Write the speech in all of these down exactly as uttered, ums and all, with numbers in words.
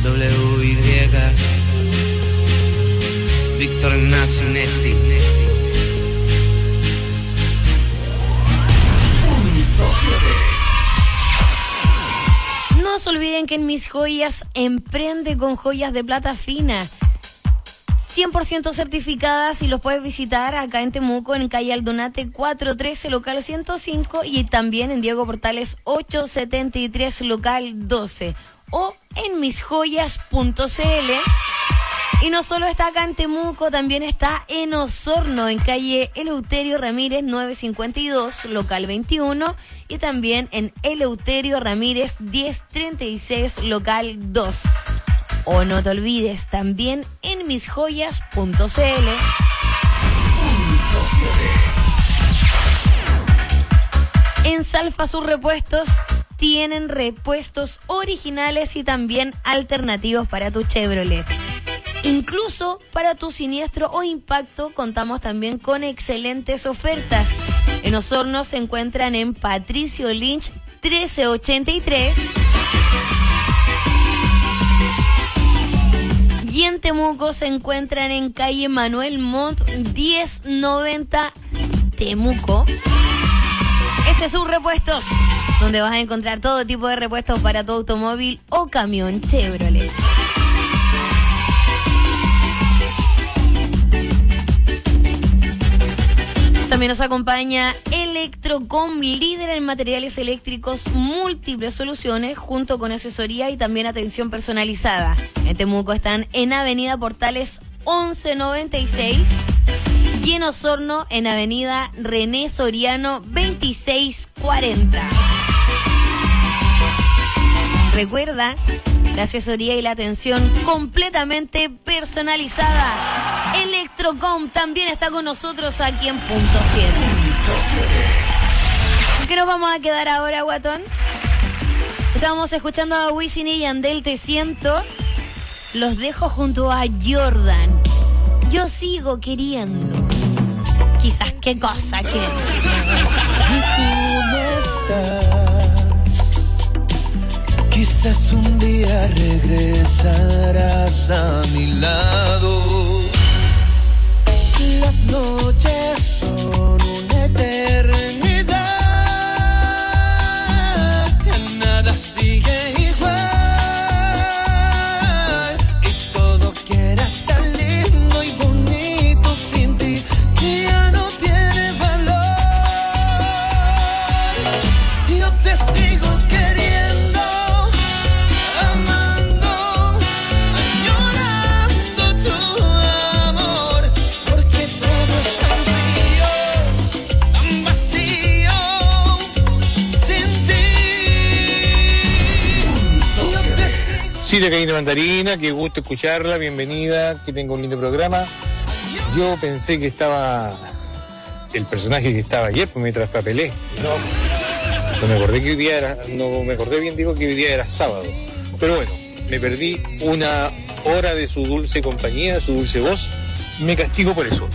W Y Víctor Nacinetti. No se olviden que en Mis Joyas emprende con joyas de plata fina, cien por ciento certificadas, y los puedes visitar acá en Temuco, en calle Aldonate cuatrocientos trece, local ciento cinco, y también en Diego Portales ochocientos setenta y tres, local doce, o en mis joyas punto c l. Y no solo está acá en Temuco, también está en Osorno, en calle Eleuterio Ramírez novecientos cincuenta y dos, local veintiuno, y también en Eleuterio Ramírez diez treinta y seis, local dos. O no te olvides, también en mis joyas punto c l. En Salfa Sur Repuestos tienen repuestos originales y también alternativos para tu Chevrolet. Incluso para tu siniestro o impacto contamos también con excelentes ofertas. En Osorno se encuentran en Patricio Lynch trece ochenta y tres. Y en Temuco se encuentran en calle Manuel Montt diez noventa, Temuco. Ese es un Repuestos, donde vas a encontrar todo tipo de repuestos para tu automóvil o camión Chevrolet. También nos acompaña Electrocom, líder en materiales eléctricos, múltiples soluciones, junto con asesoría y también atención personalizada. En Temuco están en Avenida Portales once noventa y seis y en Osorno en Avenida René Soriano veintiséis cuarenta. Recuerda, la asesoría y la atención completamente personalizada. Electrocom también está con nosotros aquí en Punto siete. ¿Qué nos vamos a quedar ahora, guatón? Estamos escuchando a Wisin y Yandel, Te Siento. Los dejo junto a Jordan. Yo sigo queriendo. Quizás qué cosa que... Quizás un día regresarás a mi lado. Las noches son una eternidad. Nada sigue igual. Y todo que era tan lindo y bonito sin ti, que ya no tiene valor. Yo te sigo queriendo, amando, añorando tu amor, porque todo es tan frío, tan vacío, sin ti. Yo te sigo. Sí, de Karina Mandarina, qué gusto escucharla, bienvenida, que tenga un lindo programa. Yo pensé que estaba el personaje que estaba ayer, pues me traspapelé. No, no me acordé que hoy día era, no me acordé bien, digo que hoy día era sábado. Pero bueno, me perdí una hora de su dulce compañía, su dulce voz. Me castigo por eso.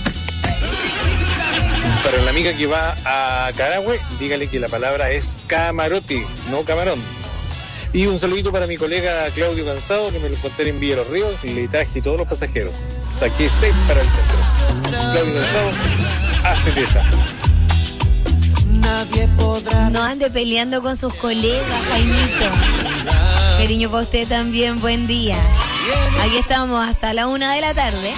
Para la amiga que va a Carahue, dígale que la palabra es camarote, no camarón. Y un saludito para mi colega Claudio Cansado, que me lo encontré en Villa Los Ríos y le traje todos los pasajeros. Saqué seis para el centro. Claudio Cansado, hace esa. Nadie podrá. No ande peleando con sus colegas, Jaimito. Cariño para usted también, buen día. Aquí estamos hasta la una de la tarde.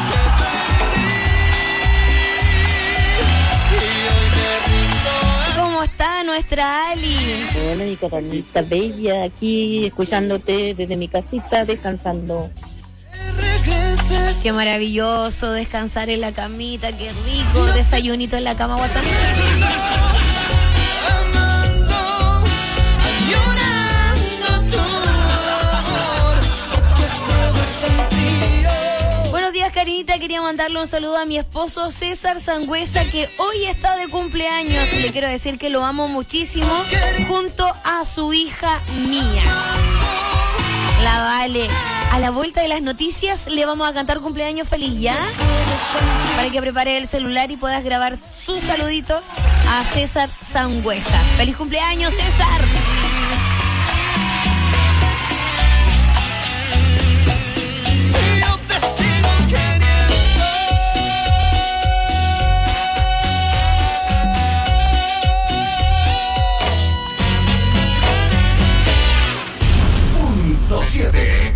¿Cómo está nuestra Ali? Hola, mi Catalita Baby, aquí escuchándote desde mi casita, descansando. Qué maravilloso descansar en la camita, qué rico, desayunito en la cama, guatón. Buenos días, Carinita, quería mandarle un saludo a mi esposo César Sangüesa, que hoy está de cumpleaños. Le quiero decir que lo amo muchísimo, junto a su hija Mía. La Vale. A la vuelta de las noticias le vamos a cantar cumpleaños feliz, ¿ya? Para que prepare el celular y puedas grabar su saludito a César Sangüesa. ¡Feliz cumpleaños, César! siete.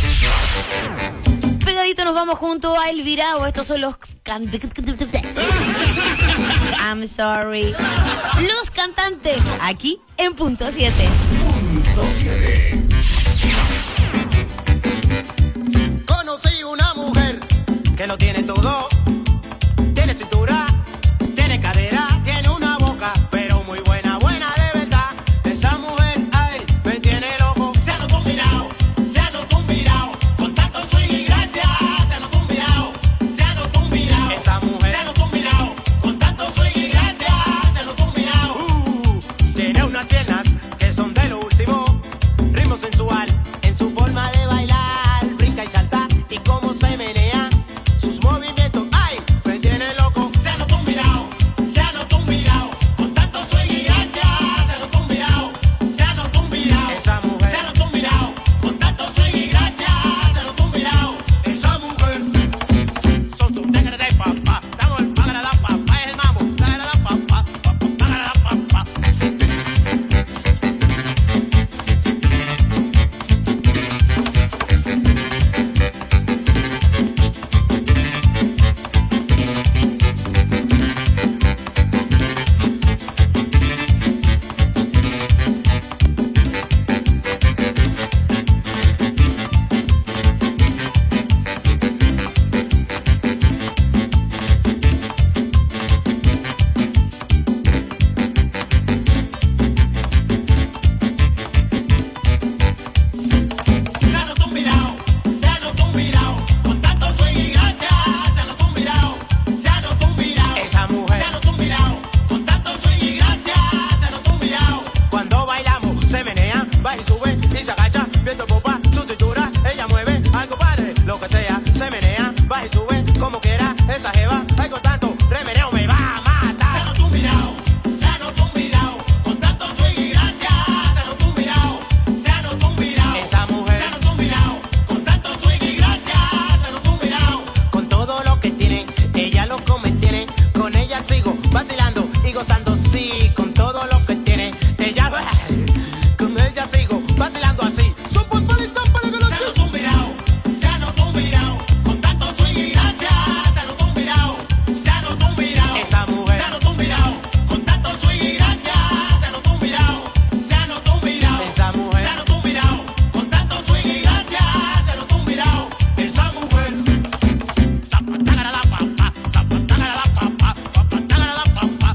Pegadito nos vamos junto a El Virao. Estos son los can... I'm sorry. Los cantantes aquí en Punto siete. Punto siete. Conocí una mujer que lo tiene todo. Tiene cintura, tiene cadera, tiene una boca, pero muy buena, buena de verdad. Esa mujer, ay, me tiene loco. Se ha notado un virao, se ha notado un virao. Con tanto swing y gracia, se ha notado un virao, se ha notado un virao. Esa mujer, se ha notado un virao. Con tanto swing y gracia, se ha notado un virao. Uh, tiene unas piernas que son de lo último. Ritmo sensual en su forma de bailar. Brinca y salta y cómo se menea. Sus movimientos, ay, me tiene loco. Se ha notado un virao, se ha notado un virao. Con tanto swing y gracia, se ha notado un virao, se ha notado un virao. Esa mujer, se ha notado un virao. Con tanto swing y gracia, se ha notado un virao. Esa mujer, son sus tigres de papá. Damos el págara la papá, es el mambo. Págara la papá, págara la papá. Se ha notado un virao, se ha notado un virao. Con tanto swing y gracia, se ha notado un virao, se ha notado un virao. Esa mujer, se ha notado un virao. Con tanto swing y gracia, se ha notado un virao. Cuando bailamos, se menea, va y sube y se agacha, viendo popa, su cintura, ella mueve algo padre, lo que sea, se menea, va y sube, como quiera, esa jeva, ay con tanto remeneo me va a matar. Se ha notado un virao, se ha notado un virao. Con tanto swing y gracia, se ha notado un virao, se ha notado un virao. Esa mujer, se ha notado un virao. Con tanto swing y gracia, se ha notado un virao. Con todo lo que tiene, ella lo come, tiene. Con ella sigo vacilando y gozando, sí. Con todo lo que tiene, ella, con ella sigo vacilando así. Super palito para que lo se ha notado un virao, se ha notado un virao. Con tanto swing y gracia, se ha notado un virao, se ha notado un virao. Esa mujer, se ha notado un virao. Con tanto swing y gracia, se ha notado un virao, se ha notado un virao. Esa mujer, se ha notado un virao. Con tanto swing y gracia, se ha notado un virao. Esa mujer. Zapatagara la papa, zapatagara la papa, zapatagara la papa.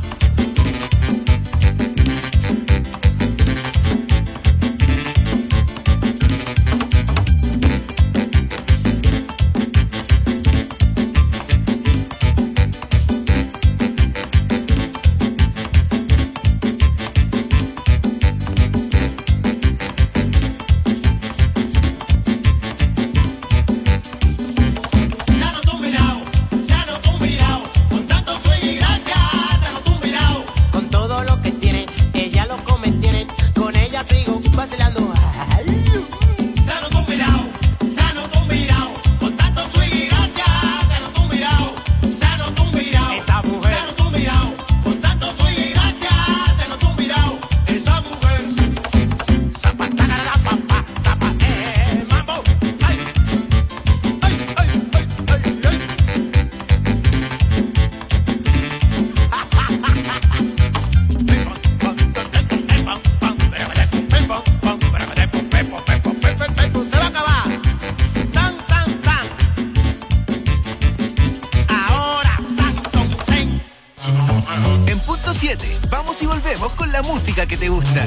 Se ha notado un virao, se ha notado un virao. Con tanto swing y gracia, se ha notado un virao. Con todo lo que tiene, ella lo come, tiene. Con ella sigo vacilando. Se ha notado un virao, se ha notado un virao. Con tanto swing y gracia, se ha notado un virao, se ha notado un virao. Esa mujer, se ha notado un virao. Con tanto swing y gracia, se ha notado un virao. Esa mujer. Zapatagara la papa, zapa, eh, mambo. Ay, ay, ay, ay, ay, ay. Se va a acabar. San, san, san. Ahora san, son, sen. En Punto siete, vamos y volvemos con la música que te gusta.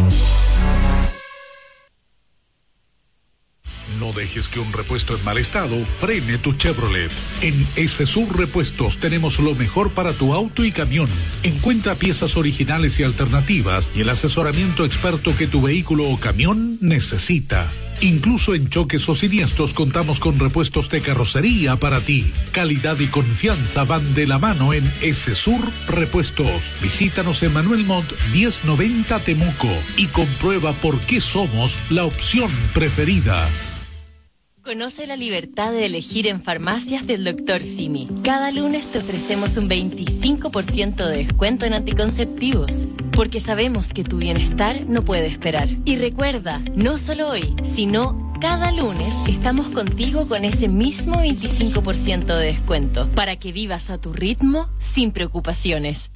No dejes que un repuesto en mal estado frene tu Chevrolet. En S-Sur Repuestos tenemos lo mejor para tu auto y camión. Encuentra piezas originales y alternativas y el asesoramiento experto que tu vehículo o camión necesita. Incluso en choques o siniestros contamos con repuestos de carrocería para ti. Calidad y confianza van de la mano en S-Sur Repuestos. Visítanos en Manuel Montt diez noventa Temuco y comprueba por qué somos la opción preferida. Conoce la libertad de elegir en farmacias del doctor Simi. Cada lunes te ofrecemos un veinticinco por ciento de descuento en anticonceptivos, porque sabemos que tu bienestar no puede esperar. Y recuerda, no solo hoy, sino Cada lunes estamos contigo con ese mismo veinticinco por ciento de descuento para que vivas a tu ritmo sin preocupaciones.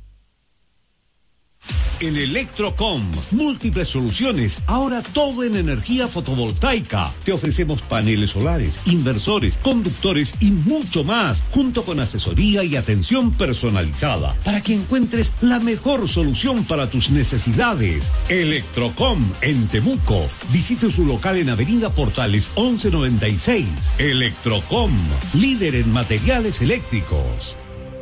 En Electrocom, múltiples soluciones, ahora todo en energía fotovoltaica. Te ofrecemos paneles solares, inversores, conductores y mucho más, junto con asesoría y atención personalizada, para que encuentres la mejor solución para tus necesidades. Electrocom en Temuco. Visite su local en Avenida Portales once noventa y seis. Electrocom, líder en materiales eléctricos.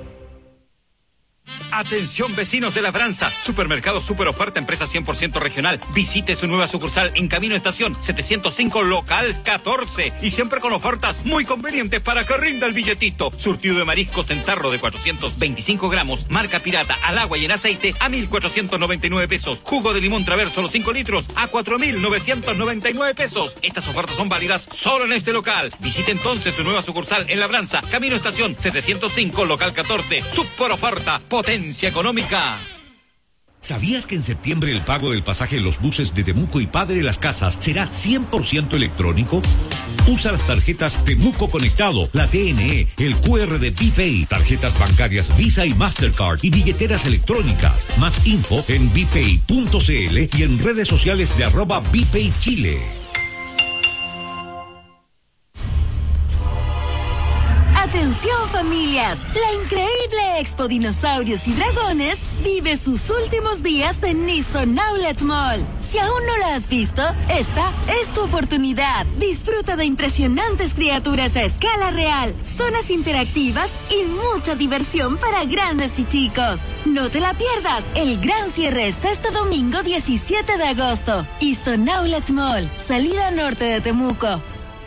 Atención vecinos de Labranza, Supermercado Super Oferta, empresa cien por ciento regional. Visite su nueva sucursal en Camino Estación setecientos cinco, local catorce. Y siempre con ofertas muy convenientes para que rinda el billetito. Surtido de mariscos en tarro de cuatrocientos veinticinco gramos, marca pirata, al agua y en aceite a mil cuatrocientos noventa y nueve pesos. Jugo de limón Traverso los cinco litros a cuatro mil novecientos noventa y nueve pesos. Estas ofertas son válidas solo en este local. Visite entonces su nueva sucursal en Labranza, Camino Estación setecientos cinco, local catorce. Super Oferta, potencia económica. ¿Sabías que en septiembre el pago del pasaje en los buses de Temuco y Padre Las Casas será cien por ciento electrónico? Usa las tarjetas Temuco Conectado, la T N E, el Q R de BPay, tarjetas bancarias Visa y Mastercard y billeteras electrónicas. Más info en bpay punto cl y en redes sociales de arroba BPay Chile. Atención familias, la increíble Expo Dinosaurios y Dragones vive sus últimos días en Easton Outlet Mall. Si aún no la has visto, esta es tu oportunidad. Disfruta de impresionantes criaturas a escala real, zonas interactivas y mucha diversión para grandes y chicos. No te la pierdas, el gran cierre está este domingo diecisiete de agosto. Easton Outlet Mall, salida norte de Temuco.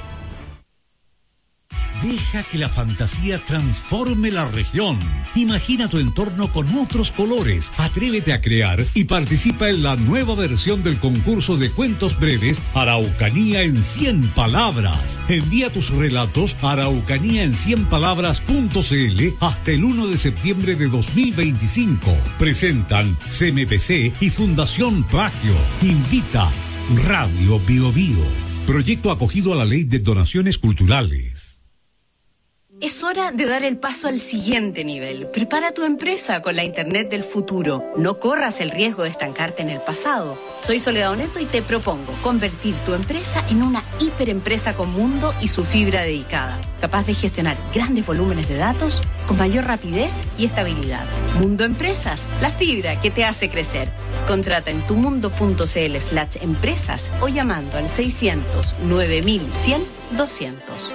Deja que la fantasía transforme la región. Imagina tu entorno con otros colores. Atrévete a crear y participa en la nueva versión del concurso de cuentos breves Araucanía en cien palabras. Envía tus relatos a araucanía en cien palabras punto cl hasta el uno de septiembre de dos mil veinticinco. Presentan C M P C y Fundación Plagio. Invita Radio Bio Bio. Proyecto acogido a la Ley de Donaciones Culturales. Es hora de dar el paso al siguiente nivel. Prepara tu empresa con la Internet del futuro. No corras el riesgo de estancarte en el pasado. Soy Soledad Oneto y te propongo convertir tu empresa en una hiperempresa con mundo y su fibra dedicada, capaz de gestionar grandes volúmenes de datos con mayor rapidez y estabilidad. Mundo Empresas, la fibra que te hace crecer. Contrata en tumundo.cl slash empresas o llamando al seiscientos nueve mil cien doscientos.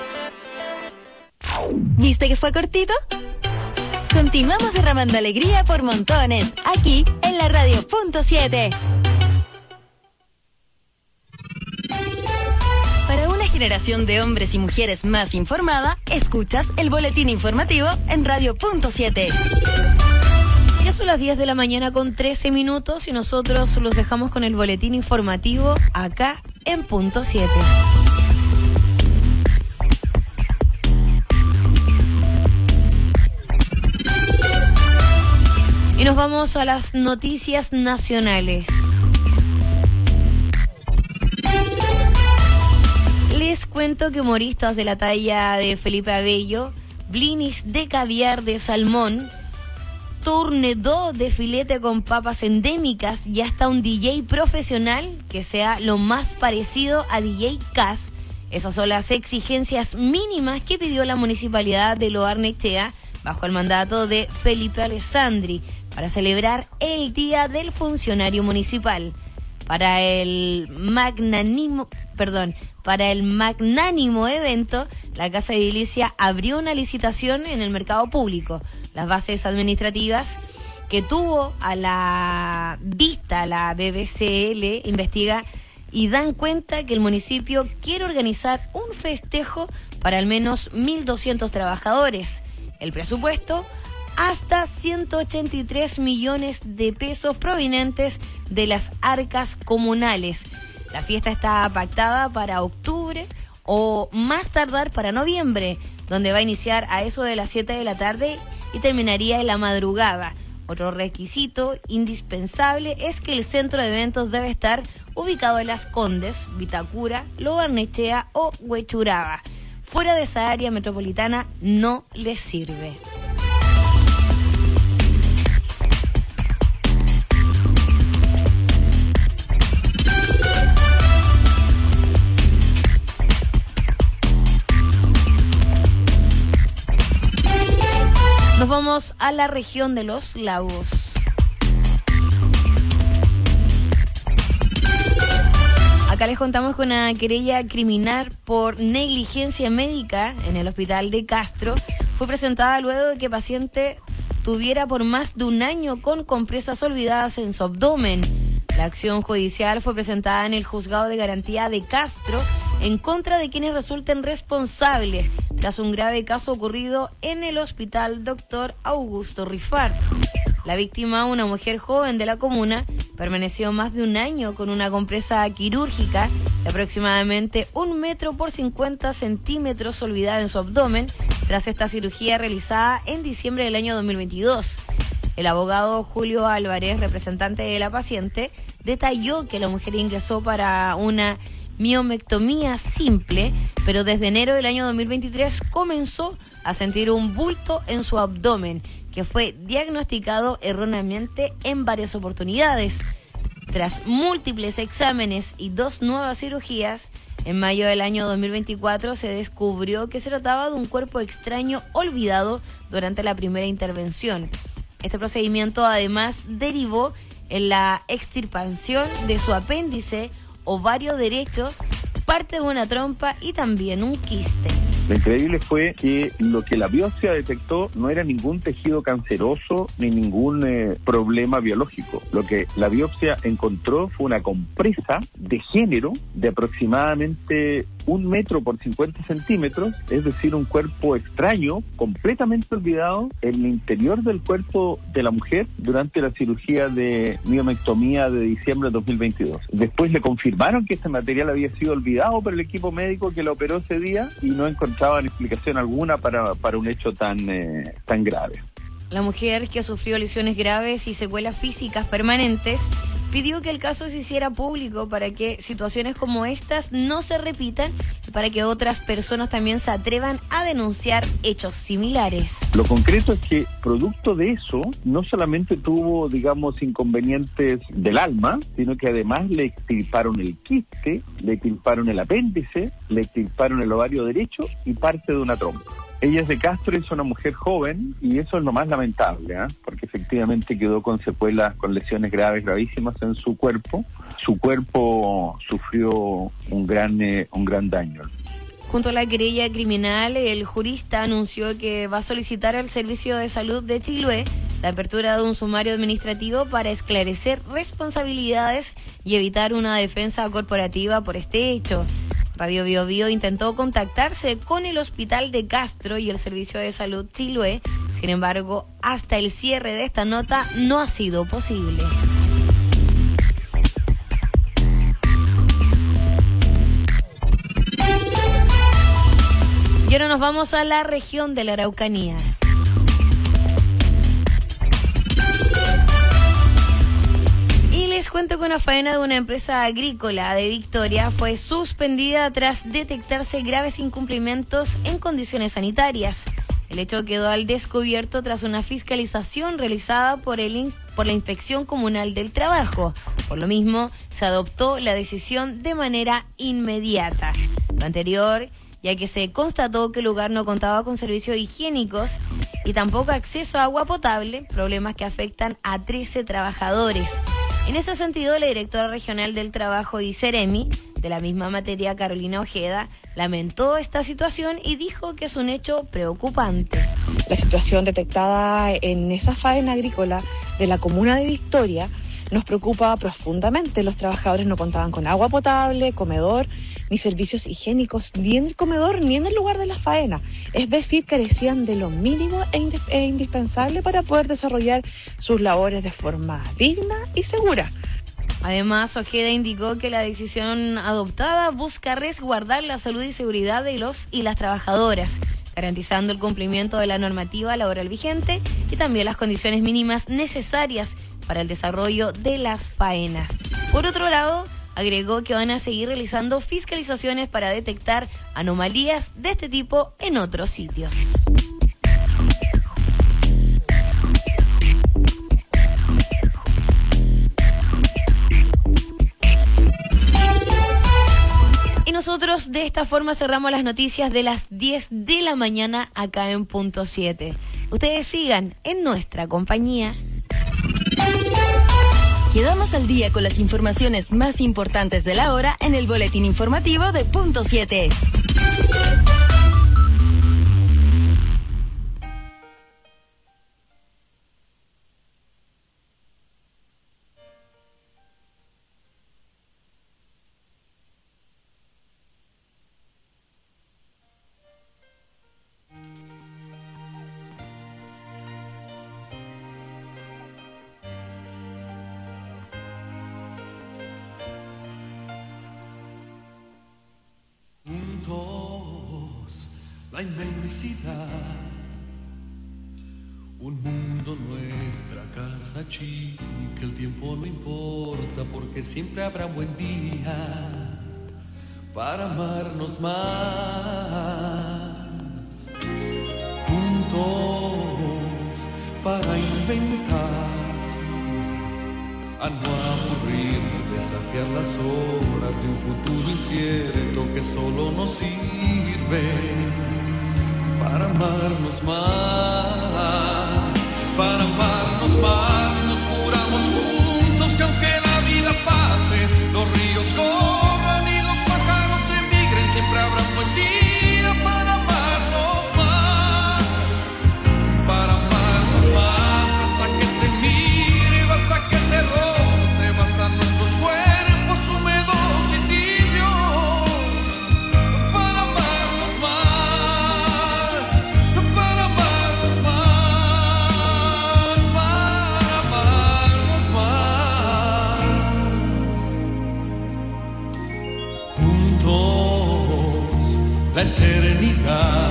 ¿Viste que fue cortito? Continuamos derramando alegría por montones, aquí en la Radio Punto siete. Para una generación de hombres y mujeres más informada, escuchas el boletín informativo en Radio Punto siete. Ya son las diez de la mañana con trece minutos y nosotros los dejamos con el boletín informativo acá en Punto siete. Y nos vamos a las noticias nacionales. Les cuento que humoristas de la talla de Felipe Abello, blinis de caviar de salmón, tournedo de filete con papas endémicas y hasta un D J profesional que sea lo más parecido a D J Cass. Esas son las exigencias mínimas que pidió la municipalidad de Lo Barnechea bajo el mandato de Felipe Alessandri, para celebrar el Día del Funcionario Municipal. Para el magnánimo, perdón, para el magnánimo evento, la Casa Edilicia abrió una licitación en el mercado público. Las bases administrativas que tuvo a la vista la B B C L investiga y dan cuenta que el municipio quiere organizar un festejo para al menos mil doscientos trabajadores. El presupuesto, hasta ciento ochenta y tres millones de pesos provenientes de las arcas comunales. La fiesta está pactada para octubre o más tardar para noviembre, donde va a iniciar a eso de las siete de la tarde y terminaría en la madrugada. Otro requisito indispensable es que el centro de eventos debe estar ubicado en Las Condes, Vitacura, Lo Barnechea o Huechuraba. Fuera de esa área metropolitana no les sirve. Nos vamos a la región de los lagos. Acá les contamos con una querella criminal por negligencia médica en el hospital de Castro. Fue presentada luego de que el paciente tuviera por más de un año con compresas olvidadas en su abdomen. La acción judicial fue presentada en el Juzgado de Garantía de Castro en contra de quienes resulten responsables tras un grave caso ocurrido en el hospital Doctor Augusto Rifart. La víctima, una mujer joven de la comuna, permaneció más de un año con una compresa quirúrgica de aproximadamente un metro por cincuenta centímetros olvidada en su abdomen tras esta cirugía realizada en diciembre del año dos mil veintidós. El abogado Julio Álvarez, representante de la paciente, detalló que la mujer ingresó para una miomectomía simple, pero desde enero del año dos mil veintitrés comenzó a sentir un bulto en su abdomen, que fue diagnosticado erróneamente en varias oportunidades. Tras múltiples exámenes y dos nuevas cirugías, en mayo del año dos mil veinticuatro se descubrió que se trataba de un cuerpo extraño olvidado durante la primera intervención. Este procedimiento además derivó en la extirpación de su apéndice, ovario derecho, parte de una trompa y también un quiste. Lo increíble fue que lo que la biopsia detectó no era ningún tejido canceroso ni ningún eh, problema biológico. Lo que la biopsia encontró fue una compresa de género de aproximadamente un metro por cincuenta centímetros, es decir, un cuerpo extraño, completamente olvidado en el interior del cuerpo de la mujer durante la cirugía de miomectomía de diciembre de dos mil veintidós. Después le confirmaron que este material había sido olvidado por el equipo médico que lo operó ese día y no encontraban explicación alguna para, para un hecho tan, eh, tan grave. La mujer, que sufrió lesiones graves y secuelas físicas permanentes, pidió que el caso se hiciera público para que situaciones como estas no se repitan y para que otras personas también se atrevan a denunciar hechos similares. Lo concreto es que, producto de eso, no solamente tuvo, digamos, inconvenientes del alma, sino que además le extirparon el quiste, le extirparon el apéndice, le extirparon el ovario derecho y parte de una trompa. Ella es de Castro, es una mujer joven y eso es lo más lamentable, ¿eh? Porque efectivamente quedó con secuelas, con lesiones graves, gravísimas en su cuerpo. Su cuerpo sufrió un gran, eh, un gran daño. Junto a la querella criminal, el jurista anunció que va a solicitar al Servicio de Salud de Chiloé la apertura de un sumario administrativo para esclarecer responsabilidades y evitar una defensa corporativa por este hecho. Radio Bio Bio intentó contactarse con el Hospital de Castro y el Servicio de Salud Chiloé. Sin embargo, hasta el cierre de esta nota no ha sido posible. Y ahora nos vamos a la región de la Araucanía. Les cuento que una faena de una empresa agrícola de Victoria fue suspendida tras detectarse graves incumplimientos en condiciones sanitarias. El hecho quedó al descubierto tras una fiscalización realizada por, el, por la Inspección Comunal del Trabajo. Por lo mismo, se adoptó la decisión de manera inmediata. Lo anterior, ya que se constató que el lugar no contaba con servicios higiénicos y tampoco acceso a agua potable, problemas que afectan a trece trabajadores. En ese sentido, la directora regional del Trabajo y Ceremi, de la misma materia, Carolina Ojeda, lamentó esta situación y dijo que es un hecho preocupante. La situación detectada en esa faena agrícola de la comuna de Victoria nos preocupa profundamente. Los trabajadores no contaban con agua potable, comedor, ni servicios higiénicos, ni en el comedor ni en el lugar de la faena. Es decir, carecían de lo mínimo e, ind- e indispensable para poder desarrollar sus labores de forma digna y segura. Además, Ojeda indicó que la decisión adoptada busca resguardar la salud y seguridad de los y las trabajadoras, garantizando el cumplimiento de la normativa laboral vigente y también las condiciones mínimas necesarias para el desarrollo de las faenas. Por otro lado, agregó que van a seguir realizando fiscalizaciones para detectar anomalías de este tipo en otros sitios. Y nosotros de esta forma cerramos las noticias de las diez de la mañana acá en Punto siete. Ustedes sigan en nuestra compañía. Quedamos al día con las informaciones más importantes de la hora en el boletín informativo de Punto siete. La inmensidad, un mundo, nuestra casa chica, el tiempo no importa porque siempre habrá un buen día para amarnos más. Juntos para inventar, a no aburrirnos, desafiar las horas de un futuro incierto que solo nos sirve para amarnos más, para amarnos más. Nos juramos juntos que aunque la vida pase, los ríos corran y los pájaros emigren, siempre habrá un buen día para amarnos más, para amarnos más. Basta que te mire, basta que te roce, bastan nuestros cuerpos húmedos y tibios para amarnos más, para amarnos más, para amarnos más. Juntos la eternidad,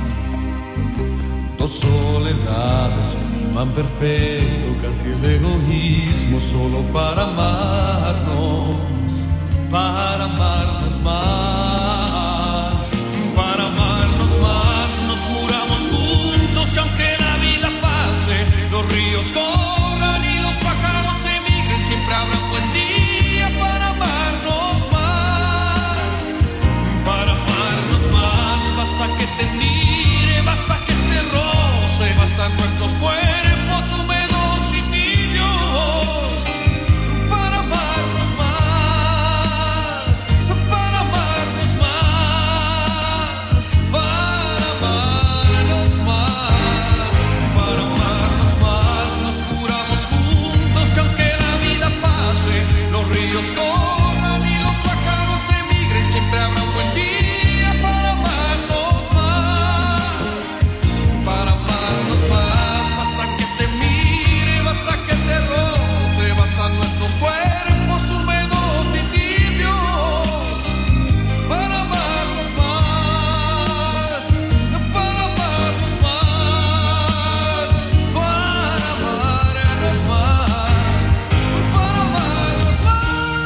dos soledades, un imán perfecto, casi el egoísmo, solo para amarnos, para amarnos más, para amarnos más. Nos juramos juntos que aunque la vida pase, los ríos corran y los pájaros emigren, siempre habrá un buen día para amarnos más, para amarnos más. Basta que te mire, basta que te roce, bastan nuestros cuerpos húmedos y tibios para amarnos más, para amarnos más, para amarnos más, para amarnos más. Nos juramos juntos que aunque la vida pase, los ríos corran y los pájaros emigren, siempre habrá un buen día para amarnos más, para amarnos más. Basta que te mire, basta que te roce, bastan nuestros cuerpos húmedos y tibios para amarnos más, para amarnos más, para amarnos más, para amarnos más.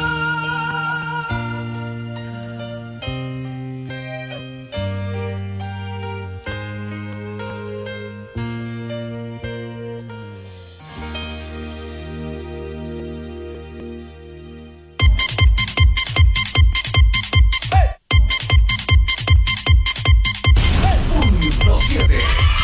Punto siete.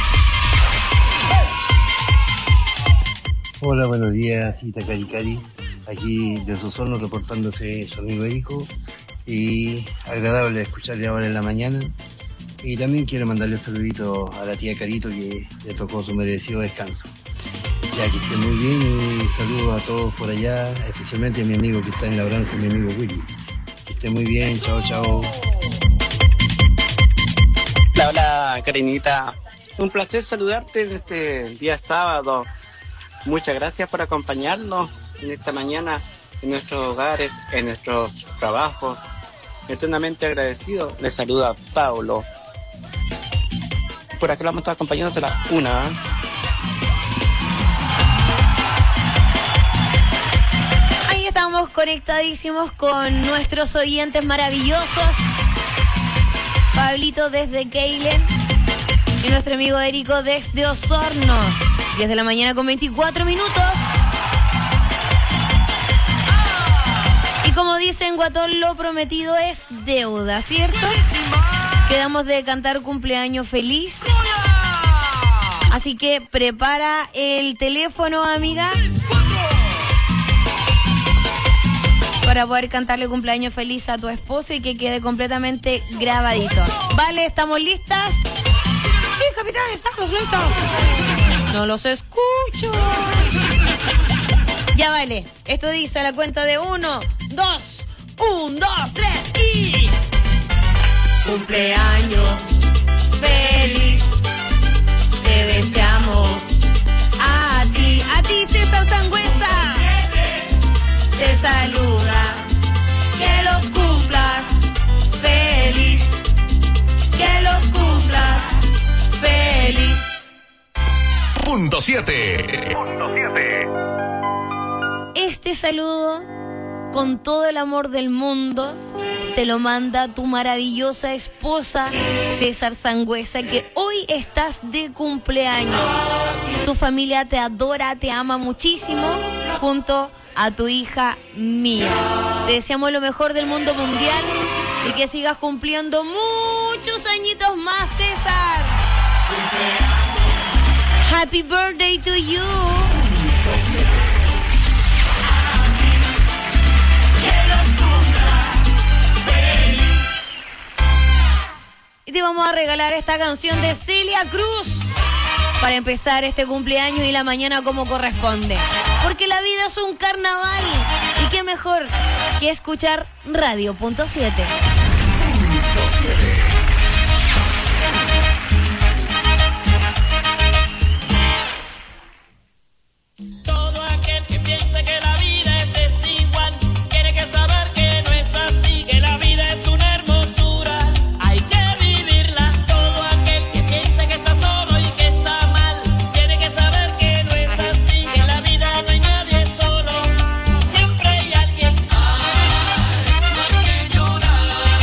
Hola, buenos días, Cita Cari Cari. Aquí de Osorno reportándose su amigo Erico. Y agradable escucharle ahora en la mañana. Y también quiero mandarle un saludito a la tía Carito que le tocó su merecido descanso. Ya que esté muy bien y saludo a todos por allá, especialmente a mi amigo que está en labranza, mi amigo Willy. Que esté muy bien, chao, chao. Hola, hola, Karinita. Un placer saludarte en este día sábado. Muchas gracias por acompañarnos en esta mañana en nuestros hogares, en nuestros trabajos. Eternamente agradecido. Les saluda Paulo. Por acá lo vamos a estar acompañando hasta la una. Ahí estamos estamos conectadísimos con nuestros oyentes maravillosos. Pablito desde Keilen y nuestro amigo Erico desde Osorno. diez de la mañana con veinticuatro minutos. Y como dicen, Guatón, lo prometido es deuda, ¿cierto? Quedamos de cantar cumpleaños feliz. Así que prepara el teléfono, amiga, para poder cantarle cumpleaños feliz a tu esposo y que quede completamente grabadito. Vale, ¿estamos listas? Sí, capitán, estamos listos. No los escucho. Ya vale, esto dice a la cuenta de uno, dos, un, dos, tres y... Cumpleaños feliz, te deseamos a ti, a ti César Sangüesa, te saluda, que los cumplas feliz, que los cumplas feliz. Punto siete. Punto siete. Este saludo, con todo el amor del mundo, te lo manda tu maravillosa esposa, César Sangüesa, que hoy estás de cumpleaños. Tu familia te adora, te ama muchísimo, junto a tu hija Mía. Te deseamos lo mejor del mundo mundial y que sigas cumpliendo muchos añitos más, César. Happy birthday to you. Y te vamos a regalar esta canción de Celia Cruz para empezar este cumpleaños y la mañana como corresponde. Porque la vida es un carnaval y qué mejor que escuchar Radio Punto siete. Todo aquel que piense que la vida es desigual tiene que saber que no es así, que la vida es una hermosura, hay que vivirla. Todo aquel que piense que está solo y que está mal tiene que saber que no es así, que en la vida no hay nadie solo, siempre hay alguien. Ay, no hay que llorar.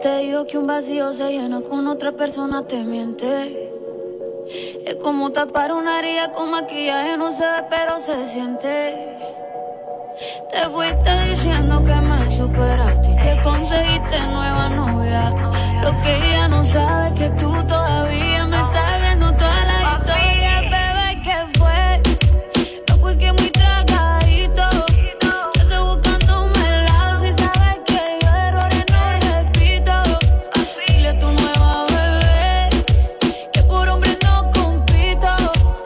te digo que un vacío se llena con otra persona, te miente. Es como tapar una herida con maquillaje, no se ve pero se siente. Te fuiste diciendo que me superaste y te conseguiste nueva novia. Lo que ella no sabe es que tú todavía me estás viendo toda la historia. Bebé, ¿qué fue? No, pues que muy tragadito. Yo estoy buscándome el lado si sabes que yo errores no repito. Dile a tu nueva bebé que por hombre no compito.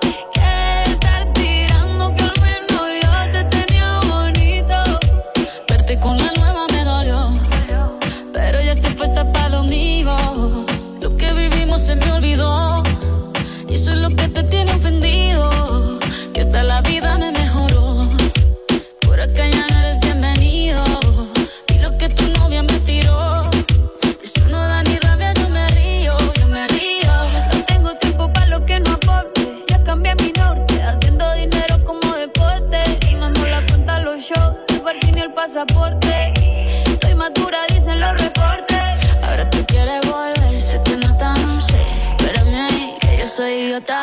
Que estar tirando que al menos yo te tenía bonito. Verte con la nueva me dolió, pero ya estoy puesta para lo mío. Lo que vivimos se me olvidó y eso es lo que te tiene ofendido. Que hasta la vida me mejoró. Por acá ya no eres bienvenido. Y lo que tu novia me tiró, eso no da ni rabia, yo me río, yo me río. No tengo tiempo para lo que no aporte. Ya cambié mi norte, haciendo dinero como deporte. Y no nos la cuentan los shows, el parking y el pasaporte. Estoy madura, dicen los reportes. Ahora tú quieres volver, sé que no tan sé. Espérame ahí, que yo soy idiota.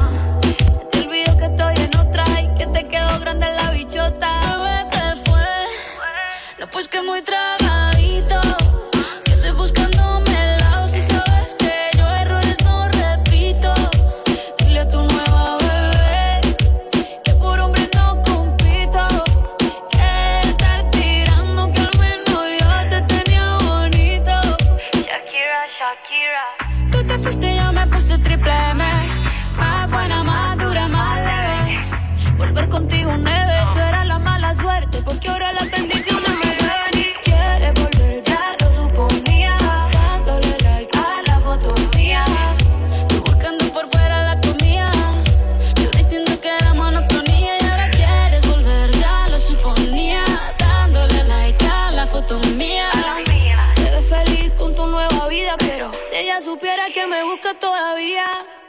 Se te olvidó que estoy en otra y que te quedó grande la bichota. Bebé, ¿qué fue? No, pues que muy tragadito. Que estoy buscándome el lado si sabes que yo errores no repito. Dile a tu nueva bebé que por hombre no compito. Que estar tirando que al menos yo te tenía bonito. Shakira, Shakira. Tú te fuiste y yo me puse triple M. Más buena, más dura, más leve. Volver contigo nueve. Tú eras la mala suerte porque ahora las bendiciones me ven. Y quieres volver, ya lo suponía. Dándole like a la foto mía. Tú buscando por fuera la comida. Yo diciendo que era monotonía. Y ahora quieres volver, ya lo suponía. Dándole like a la foto mía. Te ves feliz con tu nueva vida, pero si ella supiera que me busca todavía.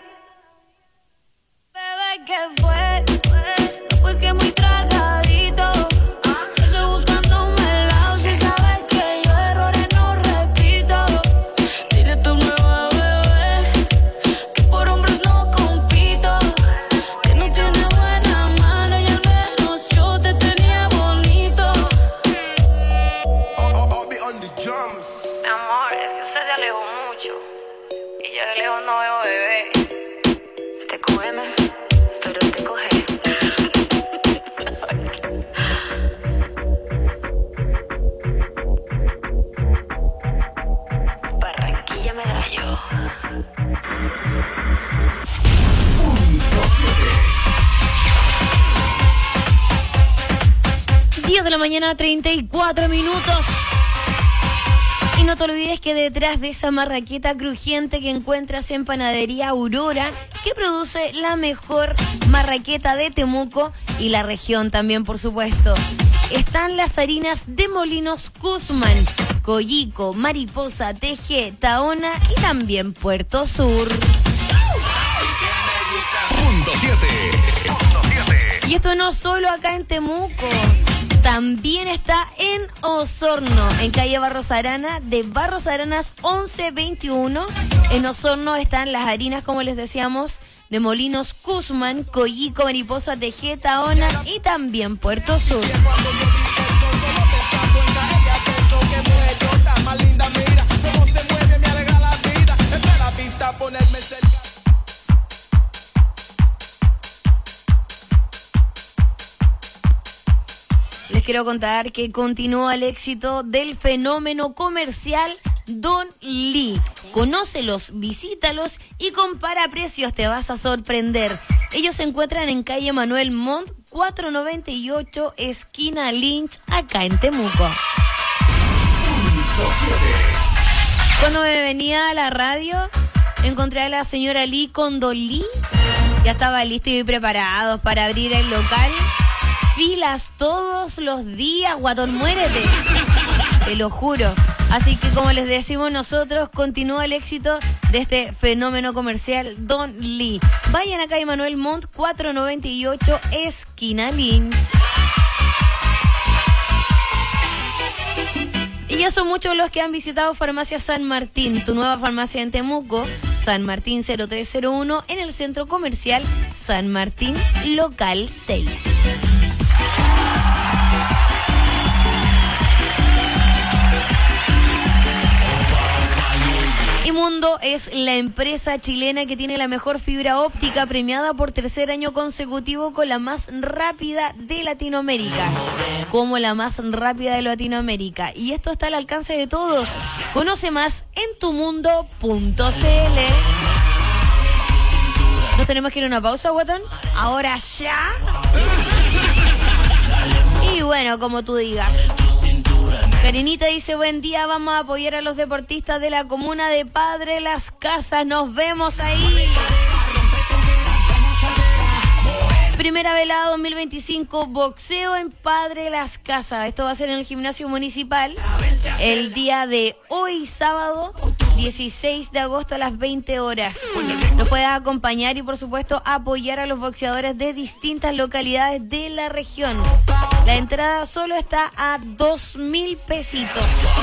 Bebé, ¿qué fue? No, pues que muy tragadito. Yo estoy buscándome el lado si sabes que yo errores no repito. Dile a tu nueva bebé que por hombres no compito. Que no tiene buena mano y al menos yo te tenía bonito. Mi amor, es que usted se alejó mucho y yo de lejos no veo bebé. Te cógeme, pero te coge. Barranquilla Medallo. diez de la mañana, treinta y cuatro minutos. Y no te olvides que detrás de esa marraqueta crujiente que encuentras en Panadería Aurora, que produce la mejor marraqueta de Temuco y la región también, por supuesto, están las harinas de Molinos Guzmán, Coyico, Mariposa, T G, Tahona y también Puerto Sur. Punto siete. Y esto no solo acá en Temuco, también está en Osorno, en calle Barros Arana, de Barros Aranas once veintiuno. En Osorno están las harinas, como les decíamos, de Molinos Guzmán, Coyico, Mariposa, T G, Tahona y también Puerto Sur. Les quiero contar que continúa el éxito del fenómeno comercial Don Lee. Conócelos, visítalos y compara precios, te vas a sorprender. Ellos se encuentran en calle Manuel Montt, cuatrocientos noventa y ocho, esquina Lynch, acá en Temuco. Cuando me venía a la radio, encontré a la señora Lee con Don Lee. Ya estaba listo y preparados para abrir el local. Filas todos los días, guatón, muérete. Te lo juro. Así que, como les decimos nosotros, continúa el éxito de este fenómeno comercial Don Lee. Vayan acá a Manuel Montt, cuatrocientos noventa y ocho, esquina Lynch. Y ya son muchos los que han visitado Farmacia San Martín, tu nueva farmacia en Temuco, San Martín cero tres cero uno, en el centro comercial San Martín, local seis. Imundo es la empresa chilena que tiene la mejor fibra óptica, premiada por tercer año consecutivo con la más rápida de Latinoamérica. Como la más rápida de Latinoamérica. Y esto está al alcance de todos. Conoce más en tumundo punto c l. ¿Nos tenemos que ir a una pausa, Guatón? Ahora ya. Y bueno, como tú digas. Karinita dice, buen día, vamos a apoyar a los deportistas de la comuna de Padre Las Casas, nos vemos ahí. Primera velada dos mil veinticinco, boxeo en Padre Las Casas. Esto va a ser en el gimnasio municipal el día de hoy, sábado dieciséis de agosto a las veinte horas. Nos puedes acompañar y por supuesto apoyar a los boxeadores de distintas localidades de la región. La entrada solo está a dos mil pesitos.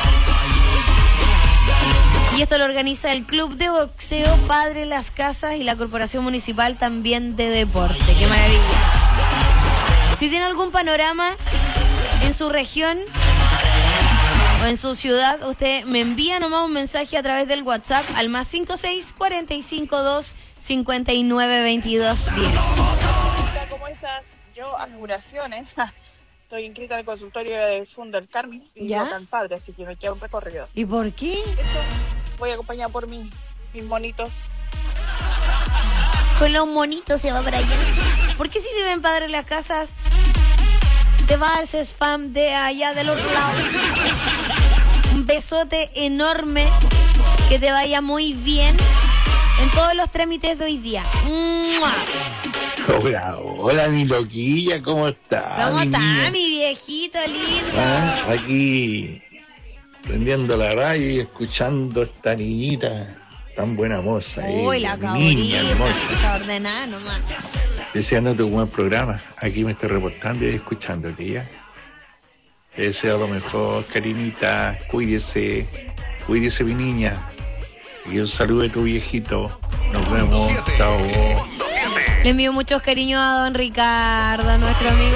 Y esto lo organiza el Club de Boxeo Padre Las Casas y la Corporación Municipal también de Deporte. ¡Qué maravilla! Si tiene algún panorama en su región o en su ciudad, usted me envía nomás un mensaje a través del WhatsApp al más cinco seis cuatro cinco dos cinco nueve veintidós diez. Hola, ¿cómo estás? Yo, aseguraciones, estoy inscrita en el consultorio del Fundo del Carmen y ¿Ya? vivo acá en Padre, así que me queda un recorrido. ¿Y por qué? Eso, voy acompañada por mi, mis monitos. Con los monitos se va para allá. ¿Por qué si vive en Padre Las Casas te va al spam de allá del otro lado? Un besote enorme, que te vaya muy bien en todos los trámites de hoy día. ¡Mua! Hola, hola mi loquilla, ¿cómo está? ¿Cómo mi está, niña? mi viejito lindo? Ah, aquí prendiendo la radio y escuchando esta niñita tan buena moza. Uy, ella, la mi niña cabrita, hermosa. está ordenada nomás. Deseándote un buen programa. Aquí me estoy reportando y escuchándote ya. Te deseo lo mejor, Karinita. Cuídese, cuídese mi niña. Y un saludo de tu viejito. Nos vemos. Chao. Le envío muchos cariños a don Ricardo, nuestro amigo.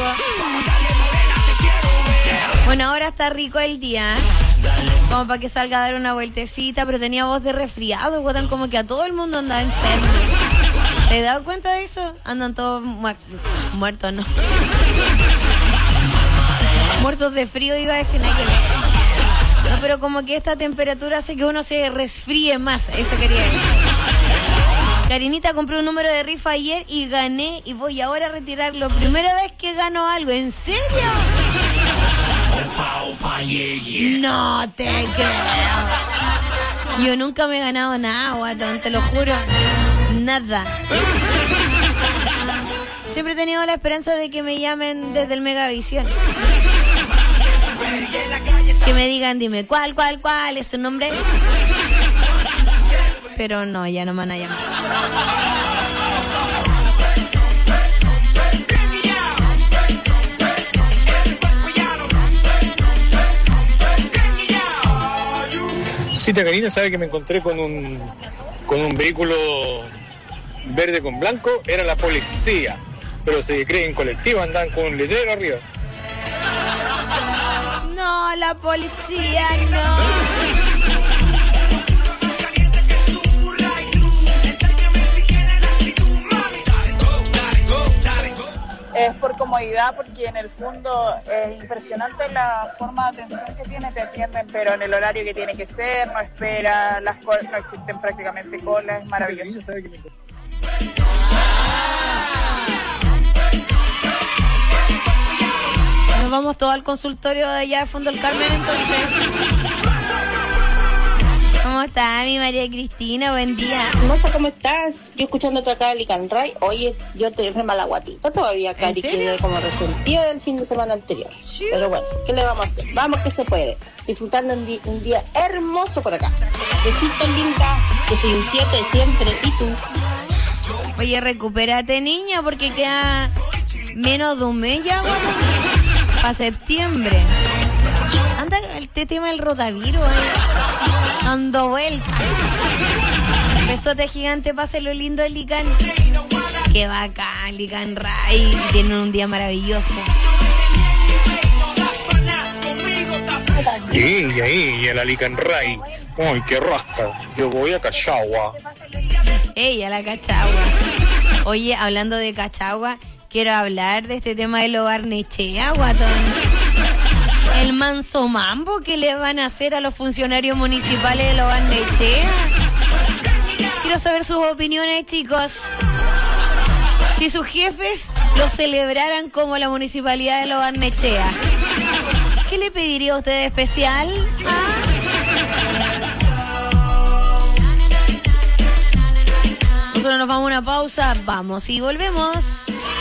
Bueno, ahora está rico el día, ¿eh? Como para que salga a dar una vueltecita, pero tenía voz de resfriado, guatan, como que a todo el mundo andaba enfermo. ¿Te has dado cuenta de eso? Andan todos muertos. Muertos, no. Muertos de frío, iba a decir nada que ver. No, pero como que esta temperatura hace que uno se resfríe más, eso quería decir. Karinita, compré un número de rifa ayer y gané y voy ahora a retirarlo. Primera vez que gano algo, ¿en serio? No te creo. Yo nunca me he ganado nada, guatón, te lo juro. Nada. Siempre he tenido la esperanza de que me llamen desde el Megavisión. Que me digan, dime, ¿cuál, cuál, cuál es tu nombre? Pero no, ya no me van a llamar. Sí, Karina, sabe que me encontré con un con un vehículo verde con blanco, era la policía, pero se creen colectivo, andan con un letrero arriba. No, la policía no. Es por comodidad, porque en el fondo es impresionante la forma de atención que tiene, te atienden, pero en el horario que tiene que ser, no espera, las colas, no existen prácticamente colas, es maravilloso. Nos vamos todos al consultorio de allá de Fondo del Carmen, entonces. ¿Cómo está mi María Cristina? Buen día. Moza, ¿cómo estás? Yo escuchándote acá en Licanray. Oye, yo estoy enferma la guatita todavía, Cari, que como resentida del fin de semana anterior. ¿Sí? Pero bueno, ¿qué le vamos a hacer? Vamos que se puede. Disfrutando un, di- un día hermoso por acá. Besitos, linda. Que soy un siete siempre. ¿Y tú? Oye, recupérate, niña, porque queda menos de un mes ya, para septiembre. Anda este tema del rotavirus, eh. Dando vuelta. Besote gigante, páselo lindo el Lican. Qué bacán, Lican Ray. Tienen un día maravilloso. Ella, ella, la Lican Ray. Ay, qué rasca. Yo voy a Cachagua. Ella, la Cachagua. Oye, hablando de Cachagua, quiero hablar de este tema de lo Barnechea, guatón. El manso mambo que le van a hacer a los funcionarios municipales de lo Barnechea. Quiero saber sus opiniones, chicos. Si sus jefes lo celebraran como la municipalidad de lo Barnechea, ¿qué le pediría a usted de especial? ¿Ah? Nosotros nos vamos a una pausa, vamos y volvemos.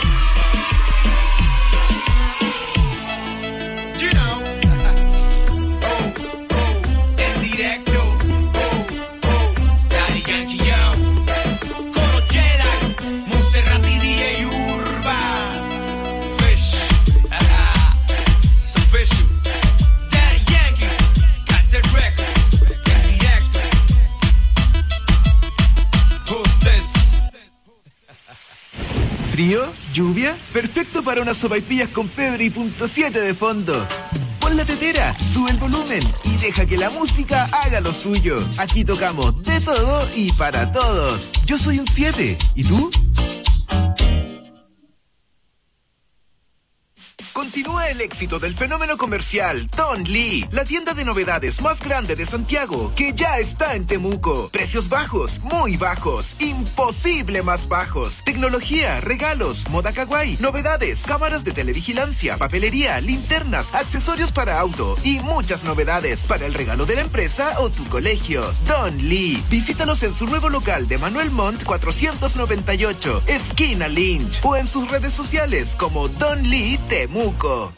¿Frío? ¿Lluvia? Perfecto para unas sopaipillas con pebre y punto siete de fondo. Pon la tetera, sube el volumen y deja que la música haga lo suyo. Aquí tocamos de todo y para todos. Yo soy un siete. ¿Y tú? Continúa el éxito del fenómeno comercial Don Lee, la tienda de novedades más grande de Santiago, que ya está en Temuco. Precios bajos, muy bajos, imposible más bajos. Tecnología, regalos, moda kawaii, novedades, cámaras de televigilancia, papelería, linternas, accesorios para auto y muchas novedades para el regalo de la empresa o tu colegio. Don Lee, visítalos en su nuevo local de Manuel Montt cuatrocientos noventa y ocho, esquina Lynch, o en sus redes sociales como Don Lee Temuco.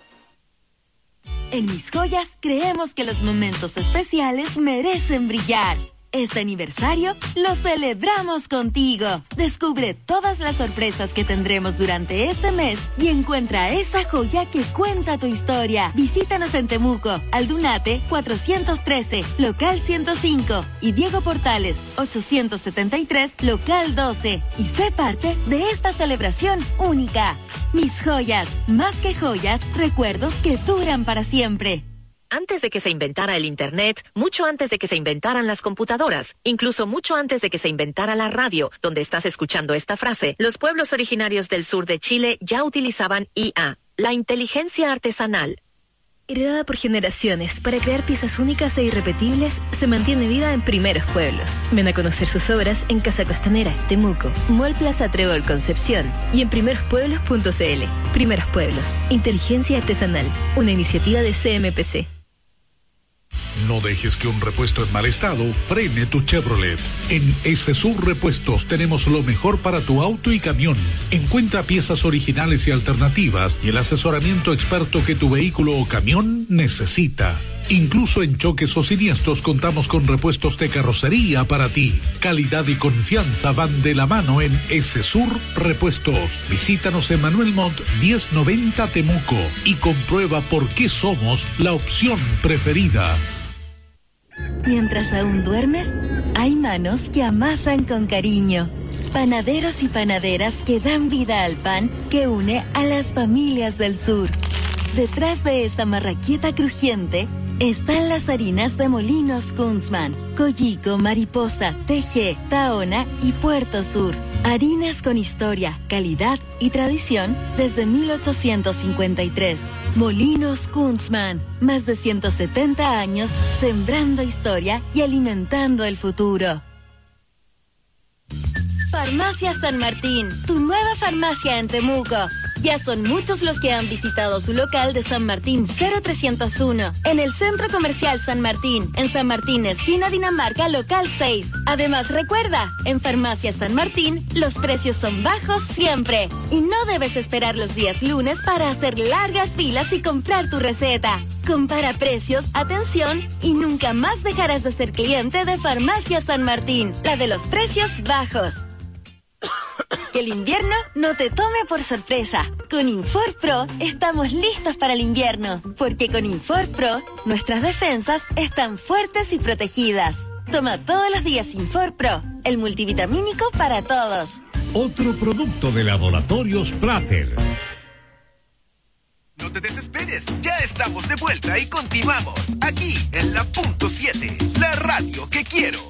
En Mis Joyas creemos que los momentos especiales merecen brillar. Este aniversario lo celebramos contigo. Descubre todas las sorpresas que tendremos durante este mes y encuentra esa joya que cuenta tu historia. Visítanos en Temuco, Aldunate cuatrocientos trece, local ciento cinco, y Diego Portales ochocientos setenta y tres, local doce. Y sé parte de esta celebración única. Mis Joyas, más que joyas, recuerdos que duran para siempre. Antes de que se inventara el Internet, mucho antes de que se inventaran las computadoras, incluso mucho antes de que se inventara la radio, donde estás escuchando esta frase, los pueblos originarios del sur de Chile ya utilizaban I A, la inteligencia artesanal. Heredada por generaciones para crear piezas únicas e irrepetibles, se mantiene viva en Primeros Pueblos. Ven a conocer sus obras en Casa Costanera, Temuco, Mall Plaza Trébol Concepción y en primeros pueblos punto c l. Primeros Pueblos, inteligencia artesanal, una iniciativa de C M P C. No dejes que un repuesto en mal estado frene tu Chevrolet. En Esesur Repuestos tenemos lo mejor para tu auto y camión. Encuentra piezas originales y alternativas y el asesoramiento experto que tu vehículo o camión necesita. Incluso en choques o siniestros contamos con repuestos de carrocería para ti. Calidad y confianza van de la mano en Esesur Repuestos. Visítanos en Manuel Montt diez noventa Temuco y comprueba por qué somos la opción preferida. Mientras aún duermes, hay manos que amasan con cariño. Panaderos y panaderas que dan vida al pan que une a las familias del sur. Detrás de esta marraqueta crujiente están las harinas de Molinos Kunzman, Coyico, Mariposa, T G, Tahona y Puerto Sur. Harinas con historia, calidad y tradición desde mil ochocientos cincuenta y tres. Molinos Kunzman, más de ciento setenta años sembrando historia y alimentando el futuro. Farmacia San Martín, tu nueva farmacia en Temuco. Ya son muchos los que han visitado su local de San Martín cero trescientos uno, en el Centro Comercial San Martín, en San Martín, esquina Dinamarca, local seis. Además, recuerda, en Farmacia San Martín, los precios son bajos siempre. Y no debes esperar los días lunes para hacer largas filas y comprar tu receta. Compara precios, atención, y nunca más dejarás de ser cliente de Farmacia San Martín, la de los precios bajos. que el invierno no te tome por sorpresa. Con Infor Pro estamos listos para el invierno, porque con Infor Pro nuestras defensas están fuertes y protegidas. Toma todos los días Infor Pro, el multivitamínico para todos. Otro producto de Laboratorios Prater. No te desesperes, ya estamos de vuelta y continuamos aquí en la punto siete, la radio que quiero.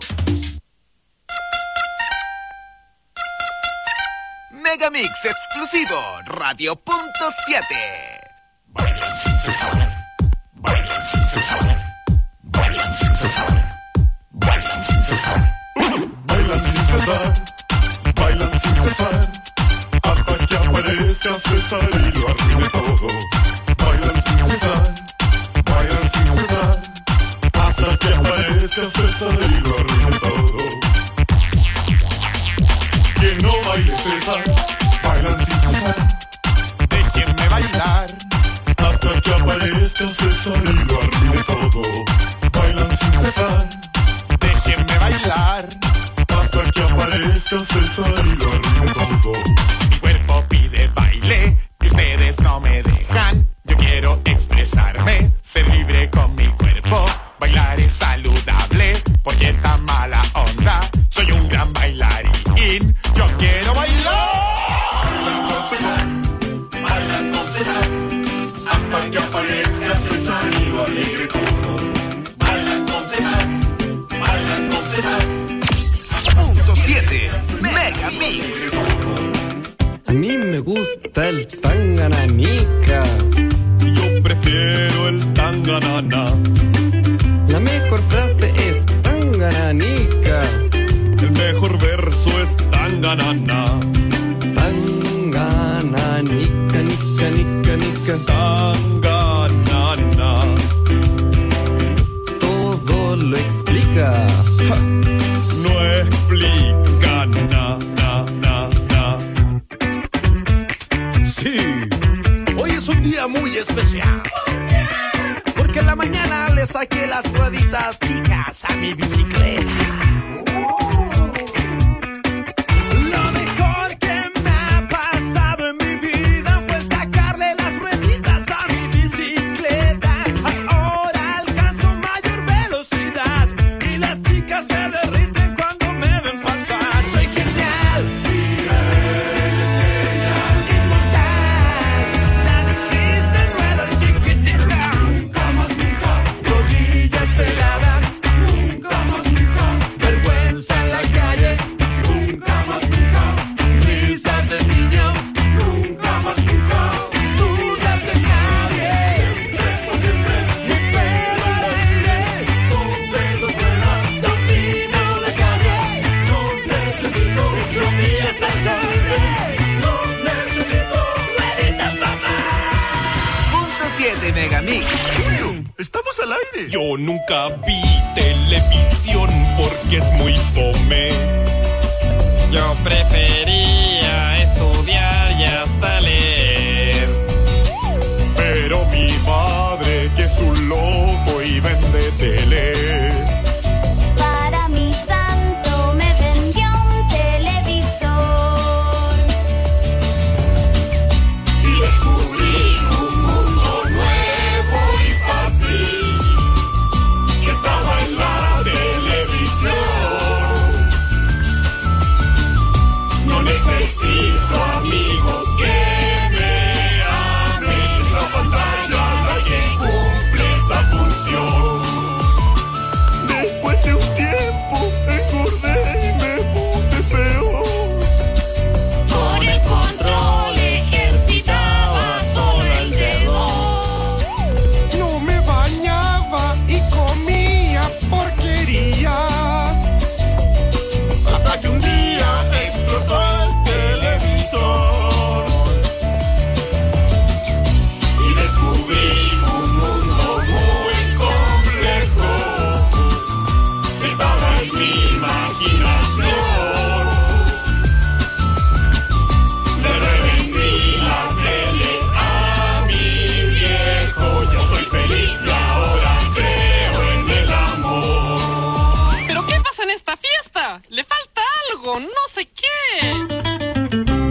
Megamix exclusivo, radio punto siete. Bailan sin cesar, bailan sin cesar, bailan sin cesar, bailan sin cesar, bailan sin cesar, bailan sin cesar, hasta que aparezca César y lo arruine todo. Bailan sin cesar, bailan sin cesar, hasta que aparezca César y lo arruine todo. Que no baile César, bailan sin cesar, déjenme bailar, hasta que aparezca César y lo arruine todo. Bailan sin cesar, déjenme bailar, hasta que aparezca César y lo arruine todo. Mi cuerpo pide baile, y ustedes no me dejan. Yo quiero expresarme, ser libre con mi cuerpo. Bailar es saludable, porque está mala onda. Soy un gran bailarín, yo quiero bailar. Bailan con César, bailan con César, hasta que aparezca César y lo alegre todo. Bailan con César, bailan con César. Punto siete, Megamix. A mí me gusta el tangananica. Yo prefiero el tanganana. La mejor frase es tangananica. El mejor verso es tanganana. Tangananica, nica, nica, nica. Tanganana. Todo lo explica. Ja, no explica na, na, na, na. Sí, hoy es un día muy especial. Porque en la mañana le saqué las rueditas chicas a mi bicicleta. Lo mejor que me ha pasado en mi vida fue sacarle las rueditas a mi bicicleta. Ahora alcanzo mayor velocidad y las chicas se derriten cuando me ven pasar. Soy genial. Megamix. Estamos al aire. Yo nunca vi televisión porque es muy fome. Yo prefería estudiar y hasta leer. Pero mi padre, que es un loco y vende teles. Para mi santo me vendió un televisor. Y descubrí un mundo nuevo y fácil. Y estaba en la televisión. No necesito amigos que me amen. Esa pantalla la que cumple esa función. Después de un tiempo engordé y me puse peor. Con el control ejercitaba solo el dedo. No me bañaba y comía porquerías. Hasta que un día explotó el televisor. Y descubrí un mundo muy complejo. Estaba en mi imaginación. Le revendí la tele a mi viejo. Yo soy feliz y ahora creo en el amor. ¿Pero qué pasa en esta fiesta? Le falta algo, no sé qué.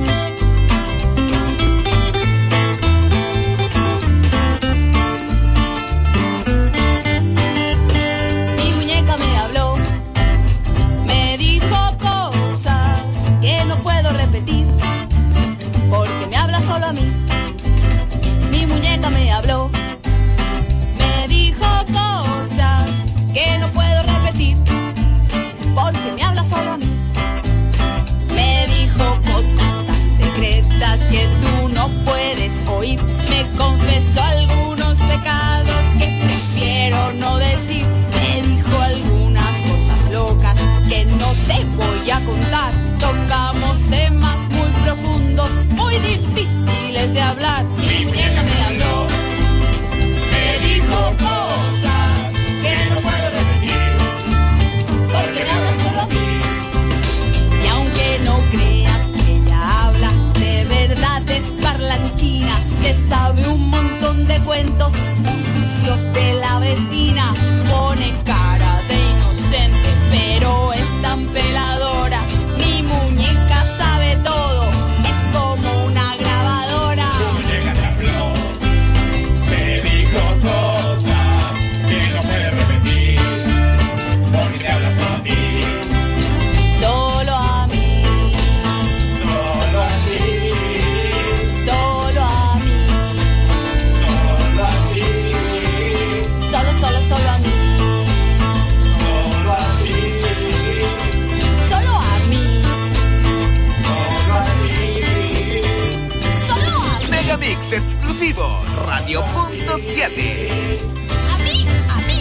confesó algunos pecados que prefiero no decir. Me dijo algunas cosas locas que no te voy a contar. Tocamos temas muy profundos, muy difíciles de hablar. Mi muñeca me habló, me dijo cosas que no puedo repetir, porque me hablas solo a mí. Y aunque no creas que ella habla, de verdad es parlanchina. Se sabe un montón de cuentos sucios de la vecina. Pone cara de inocente, pero es tan peladora. Mi muñeca sabe todo, es como una grabadora. Tu muñeca te habló, te dijo cosas que no puedes repetir, porque te hablas solo a ti. Solo a mí, Solo a ti, solo a mí, solo a ti, solo, solo, solo a mí, solo a ti, solo a mí, solo a ti. solo a mí, Megamix exclusivo, Radio Punto siete. a mí, a mí,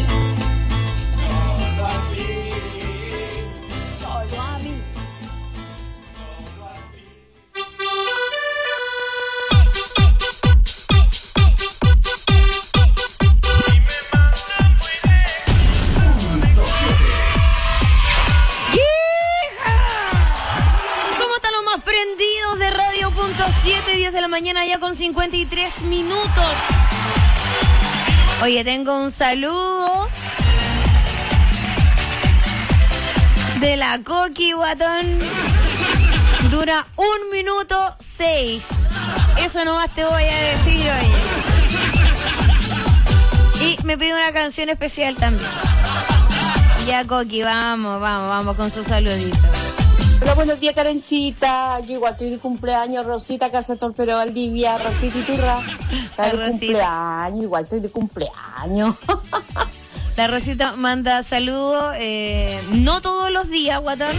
solo a mí. ¿Cómo están los más prendidos de Radio Punto siete? diez de la mañana ya con cincuenta y tres minutos. Oye, tengo un saludo de la Coqui, guatón. Dura un minuto seis. Eso nomás te voy a decir, oye. Y me pide una canción especial también. Ya, Coqui, vamos, vamos, vamos con su saludito. Hola, buenos días, Karencita. Yo igual estoy de cumpleaños, Rosita, Casa Torpero, Valdivia, Rosita y Turra. Está de La Rosita. cumpleaños, igual estoy de cumpleaños. La Rosita manda saludos, eh, no todos los días, guatón.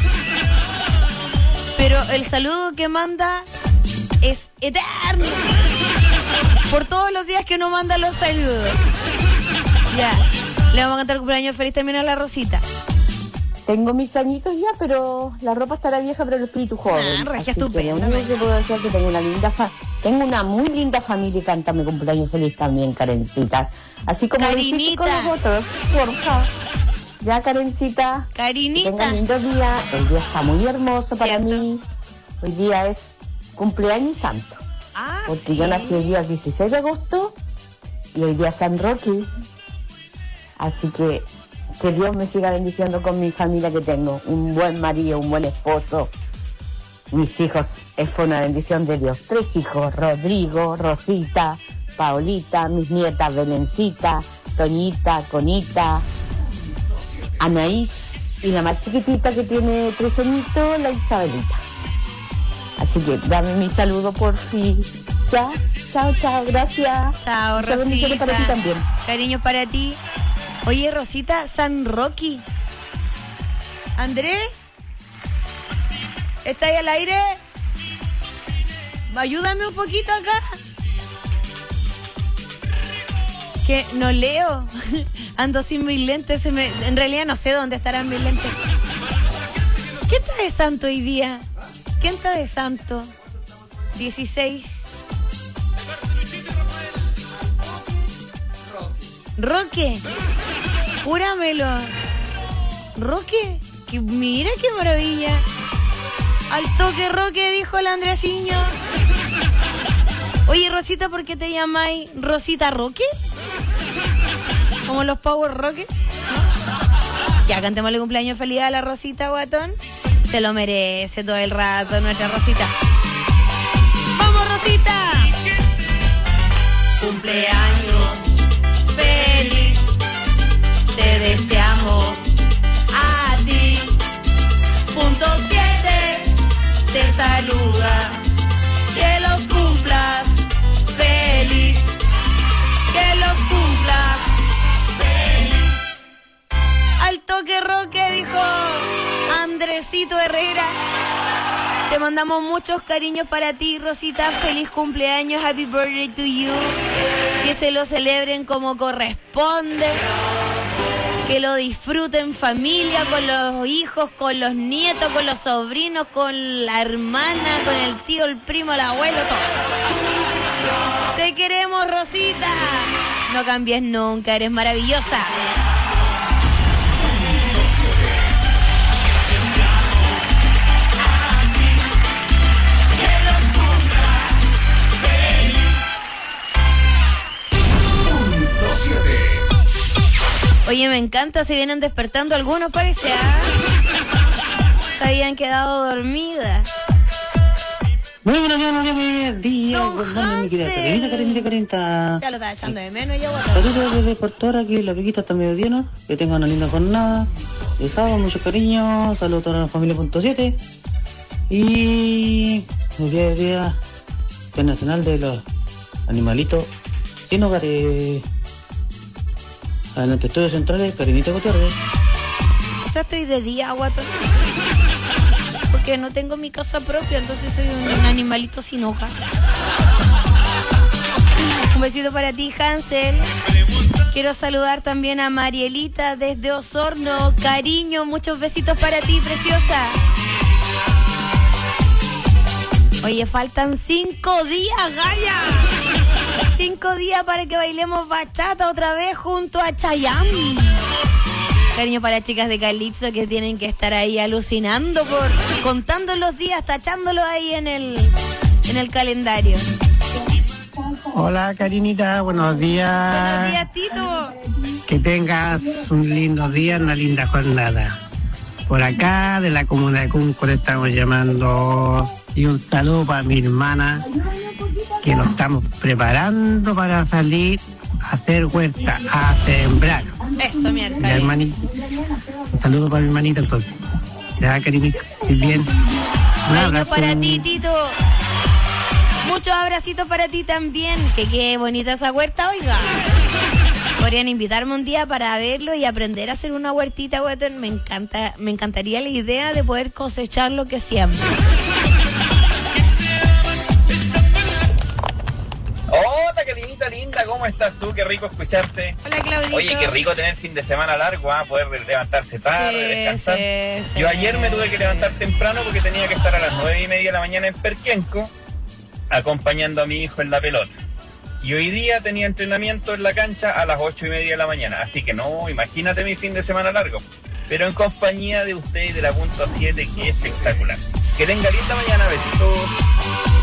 Pero el saludo que manda es eterno. Por todos los días que no manda los saludos. Ya, le vamos a cantar cumpleaños feliz también a la Rosita. Tengo mis añitos ya, pero la ropa estará vieja, pero el espíritu joven. Ah, regia Así que estupenda, lo único que puedo decir es que tengo una linda fa tengo una muy linda familia y canta mi cumpleaños feliz también, Karencita. Así como lo hiciste con Karinita. los otros, porfa. Ya, Karencita. Karinita. Que tenga un lindo día. El día está muy hermoso para mí. Hoy día es cumpleaños santo. Ah, Porque sí. yo nací el día dieciséis de agosto y hoy día es San Roque. Así que que Dios me siga bendiciendo con mi familia que tengo. Un buen marido, un buen esposo. Mis hijos, es fue una bendición de Dios. Tres hijos, Rodrigo, Rosita, Paolita, mis nietas, Belencita, Toñita, Conita, Anaís y la más chiquitita que tiene tres añitos, la Isabelita. Así que dame mi saludo por fin. Ya, chao, chao, gracias. Chao, Muchas bendiciones Rosita. para ti también. Cariño para ti. Oye, Rosita, San Roque. ¿Andrés? ¿Está ahí al aire? Ayúdame un poquito acá. Que no leo. Ando sin mis lentes. Se me... En realidad no sé dónde estarán mis lentes. ¿Quién está de santo hoy día? ¿Quién está de santo? dieciséis. Roque. Júramelo. Roque. Que, mira qué maravilla. Al toque Roque, dijo el Andresiño. Oye, Rosita, ¿por qué te llamáis Rosita Roque? Como los Power Roque. ¿No? Ya, cantémosle cumpleaños feliz a la Rosita, guatón. Se lo merece todo el rato nuestra Rosita. ¡Vamos, Rosita! Cumpleaños feliz, te deseamos a ti. Punto siete te saluda, que los cumplas feliz, que los cumplas feliz. Al toque Roque, dijo Andresito Herrera. Te mandamos muchos cariños para ti, Rosita. Feliz cumpleaños, happy birthday to you. Que se lo celebren como corresponde. Que lo disfruten en familia, con los hijos, con los nietos, con los sobrinos, con la hermana, con el tío, el primo, el abuelo, todo. Te queremos, Rosita. No cambies nunca, eres maravillosa. Oye, me encanta, se vienen despertando algunos, parece, ¿ah? Se habían quedado dormidas. Muy buenos días, buenos días. Don Hansel. Ya lo estaba echando de menos, ya, guapo. Saludos desde Puerto Hora, aquí la piquita hasta mediodía, ¿no? Que tengan una linda jornada. De sábado, mucho cariño. Saludos a toda la familia punto siete. Y el día de día internacional de los animalitos sin hogares. Adelante, estudios centrales, Karinita Gutiérrez. O sea, estoy de día, guato. Porque no tengo mi casa propia, entonces soy un, un animalito sin hoja. Un besito para ti, Hansel. Quiero saludar también a Marielita desde Osorno. Cariño, muchos besitos para ti, preciosa. Oye, faltan cinco días, Gaya. Cinco días para que bailemos bachata otra vez junto a Chayanne. Cariño para las chicas de Calypso que tienen que estar ahí alucinando por contando los días, tachándolos ahí en el en el calendario. Hola, Karinita, buenos días. Buenos días, Tito. Que tengas un lindo día, una linda jornada. Por acá, de la comuna de Cunco, le estamos llamando. Y un saludo para mi hermana, que nos estamos preparando para salir a hacer huerta, a sembrar. Eso, mi Ya, hermanita. Un saludo para mi hermanita, entonces. Ya, Karinita, muy bien. Un abrazo. Para ti, Tito. Muchos abracitos para ti también. Que qué bonita esa huerta, oiga. Podrían invitarme un día para verlo y aprender a hacer una huertita, huetón. Me encanta, me encantaría la idea de poder cosechar lo que siembra. Hola, Karinita linda, ¿cómo estás tú? Qué rico escucharte. Hola, Claudito. Oye, qué rico tener fin de semana largo, ¿ah? Poder levantarse tarde, Sí, descansar. sí, sí. Yo ayer me tuve que levantar temprano porque tenía que estar a las nueve y media de la mañana en Perquenco acompañando a mi hijo en la pelota. Y hoy día tenía entrenamiento en la cancha a las ocho y media de la mañana. Así que no, imagínate mi fin de semana largo. Pero en compañía de usted y de la punto siete, que es espectacular. Que tenga linda mañana, besitos.